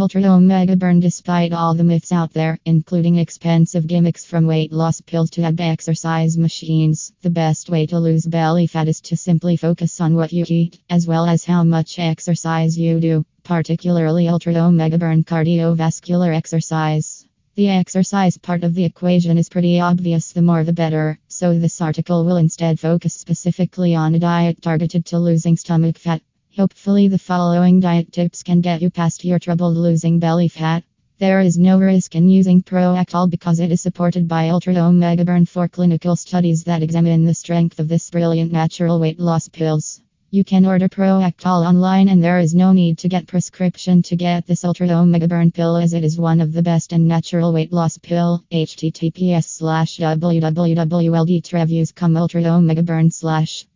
Ultra Omega Burn. Despite all the myths out there, including expensive gimmicks from weight loss pills to ab exercise machines, the best way to lose belly fat is to simply focus on what you eat, as well as how much exercise you do, particularly Ultra Omega Burn cardiovascular exercise. The exercise part of the equation is pretty obvious, the more the better, so this article will instead focus specifically on a diet targeted to losing stomach fat. Hopefully the following diet tips can get you past your trouble losing belly fat. There is no risk in using Proactol because it is supported by Ultra Omega Burn for clinical studies that examine the strength of this brilliant natural weight loss pills. You can order Proactol online and there is no need to get prescription to get this Ultra Omega Burn pill, as it is one of the best and natural weight loss pill. https://www.ldtreviews.com Ultra Omega Burn/